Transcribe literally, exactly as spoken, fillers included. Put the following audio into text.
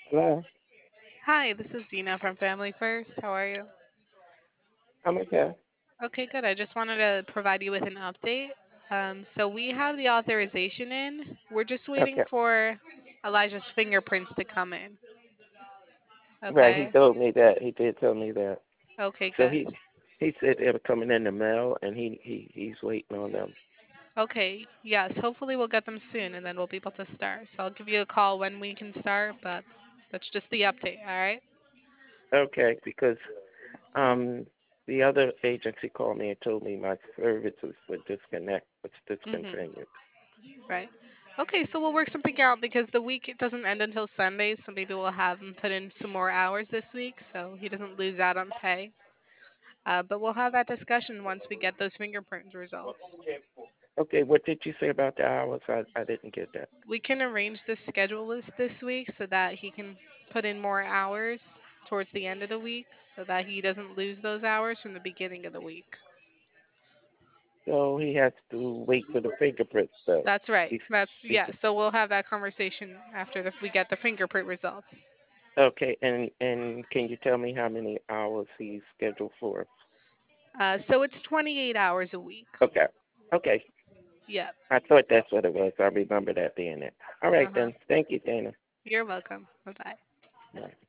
Hello, Hi, this is Dina from Family First. How are you? I'm okay. Okay, good. I just wanted to provide you with an update. Um, so we have the authorization in. We're just waiting Okay. for Elijah's fingerprints to come in. Right, he Okay. told me that. He did tell me that. Okay, So good. he he said they were coming in the mail, and he he he's waiting on them. Okay, yes. Hopefully we'll get them soon, and then we'll be able to start. So I'll give you a call when we can start, but that's just the update. All right. Okay, because um the other agency called me and told me my services were disconnect was Mhm. discontinued. Right. Okay, so we'll work something out because the week it doesn't end until Sunday, so maybe we'll have him put in some more hours this week so he doesn't lose out on pay. Uh, but we'll have that discussion once we get those fingerprint results. Okay, what did you say about the hours? I I didn't get that. We can arrange the schedule list this week so that he can put in more hours towards the end of the week so that he doesn't lose those hours from the beginning of the week. So he has to wait for the fingerprints though. That's right. Be- That's be- yeah. So we'll have that conversation after the, we get the fingerprint results. Okay, and and can you tell me how many hours he's scheduled for? Uh, so it's twenty-eight hours a week. Okay. Okay. Yep. I thought that's what it was. I remember that being it. All right Uh huh. then. Thank you, Dana. You're welcome. Bye bye. Bye.